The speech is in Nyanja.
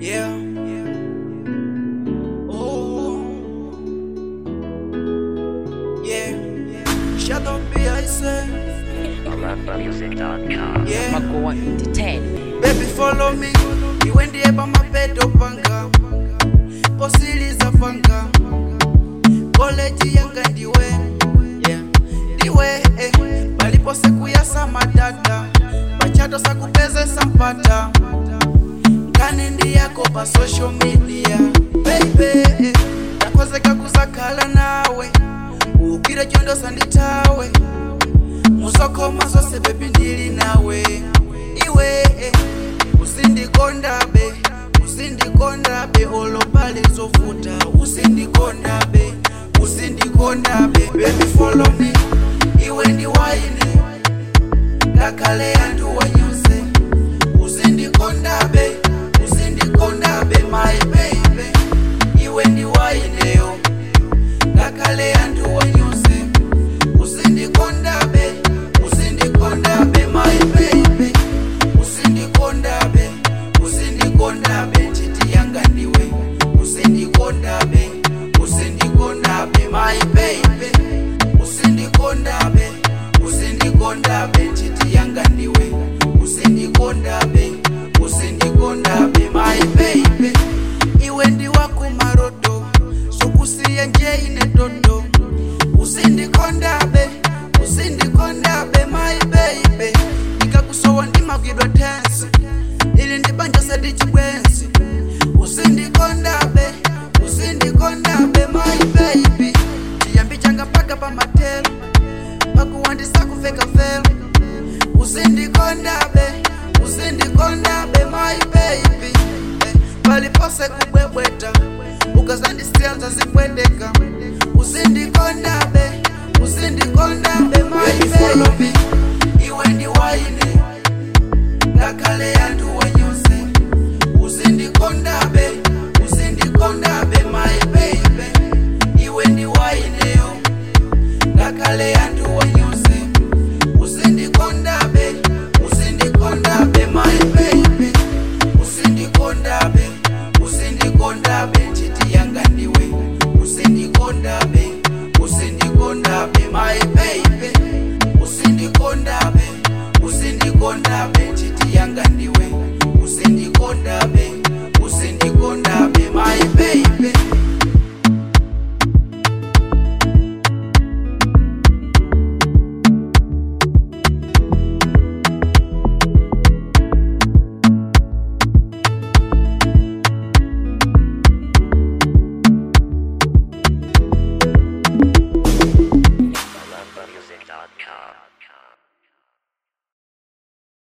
Yeah. Oh. Yeah. Shadow B, I say. AlambdaMusic.com. Yeah. Magoa Entertainment. Baby, follow me. You went the eba mapeto panga. Posiliza panga. College yanga ndiwe. Yeah. Ndiwe, Balipo seku ya samadada. Bachato sakupeze sampata. Kanindi yako pa social media. Baby, nakozeka kuzakala nawe. Ukire chondo sanditawe. Musoko mazose baby ndili nawe. Iwe, usindikonda be olopale zofuta. Usindikonda be. Baby follow me. Iwe ndi waine. Kakale yandu wanyose. Usindikonda be my baby. Iwe ndi waineo. Kakale yandu wanyose. Usindikonda be my baby. Usindikonda be chiti yanga ndiwe. Usindikonda be my baby. Usindikonda be chiti yanga ndiwe. Usindikonda be my baby. Iwe ndi wako marodo. Sokusiye nje ine dodo. Usindikonda be my baby. Nikakusowa ndimagidwa tense. Ili ndibanja sadi chibwensi. Usindikonda be my baby. Chiyambi changa paka pa matelo. Pakuwandisa kufeka felo. Usindikonda be my baby. Palipose kubwebweta. Ukazandisianza zibwedeka. Usindikonda be my baby. Iwe ndi waine. Kakale yandu wanyose. Usindikonda be my baby. Iwe ndi waineo. Kakale yandu wanyose. Usindikonda be my baby. Usindikonda be chiti yanga ndiwe. Usindikonda be my baby. Usindikonda be chiti yanga ndiwe. Usindikonda be my baby. AlambdaMusic.com.